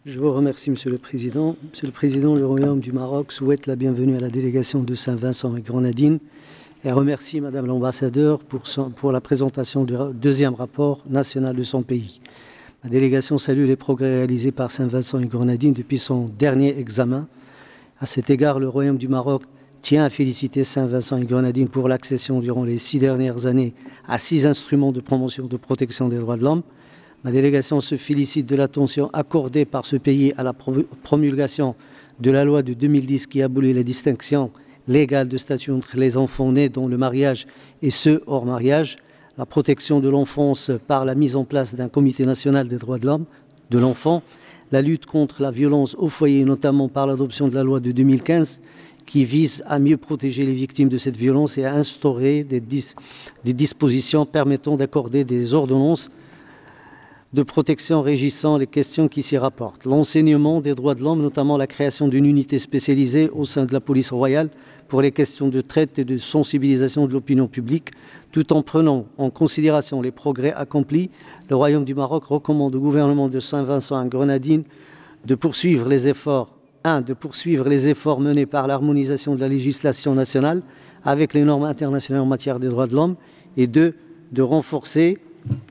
Je vous remercie, Monsieur le Président. Monsieur le Président, le Royaume du Maroc souhaite la bienvenue à la délégation de Saint-Vincent et Grenadines et remercie Madame l'ambassadeur pour la présentation du deuxième rapport national de son pays. La délégation salue les progrès réalisés par Saint-Vincent et Grenadines depuis son dernier examen. À cet égard, le Royaume du Maroc tient à féliciter Saint-Vincent et Grenadines pour l'accession durant les 6 dernières années à 6 instruments de promotion de protection des droits de l'homme. Ma délégation se félicite de l'attention accordée par ce pays à la promulgation de la loi de 2010 qui abolit la distinction légale de statut entre les enfants nés dans le mariage et ceux hors mariage, la protection de l'enfance par la mise en place d'un comité national des droits de l'enfant, la lutte contre la violence au foyer, notamment par l'adoption de la loi de 2015 qui vise à mieux protéger les victimes de cette violence et à instaurer des dispositions permettant d'accorder des ordonnances de protection régissant les questions qui s'y rapportent. L'enseignement des droits de l'homme, notamment la création d'une unité spécialisée au sein de la police royale pour les questions de traite et de sensibilisation de l'opinion publique. Tout en prenant en considération les progrès accomplis, le Royaume du Maroc recommande au gouvernement de Saint-Vincent et Grenadines de poursuivre les efforts menés par l'harmonisation de la législation nationale avec les normes internationales en matière des droits de l'homme et de renforcer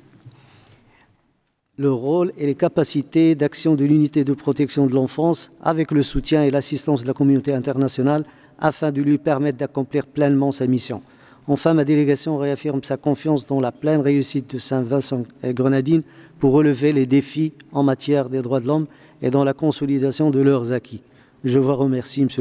le rôle et les capacités d'action de l'unité de protection de l'enfance avec le soutien et l'assistance de la communauté internationale afin de lui permettre d'accomplir pleinement sa mission. Enfin, ma délégation réaffirme sa confiance dans la pleine réussite de Saint-Vincent et Grenadines pour relever les défis en matière des droits de l'homme et dans la consolidation de leurs acquis. Je vous remercie, Monsieur